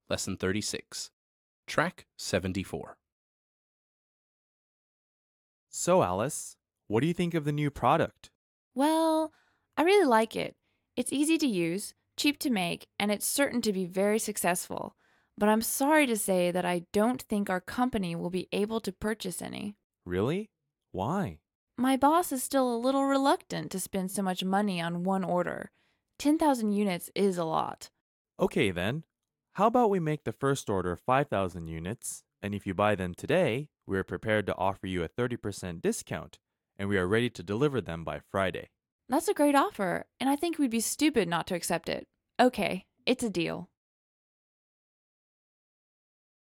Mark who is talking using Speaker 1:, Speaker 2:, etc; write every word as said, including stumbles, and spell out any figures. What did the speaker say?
Speaker 1: Lesson thirty-six. Track seventy-four.
Speaker 2: So, Alice, what do you think of the new product?
Speaker 3: Well, I really like it. It's easy to use, cheap to make, and it's certain to be very successful. But I'm sorry to say that I don't think our company will be able to purchase any.
Speaker 2: Really? Why?
Speaker 3: My boss is still a little reluctant to spend so much money on one order. ten thousand units is a lot.
Speaker 2: Okay, then. How about we make the first order five thousand units, and if you buy them today, we are prepared to offer you a thirty percent discount, and we are ready to deliver them by Friday.
Speaker 3: That's a great offer, and I think we'd be stupid not to accept it. Okay, it's a deal.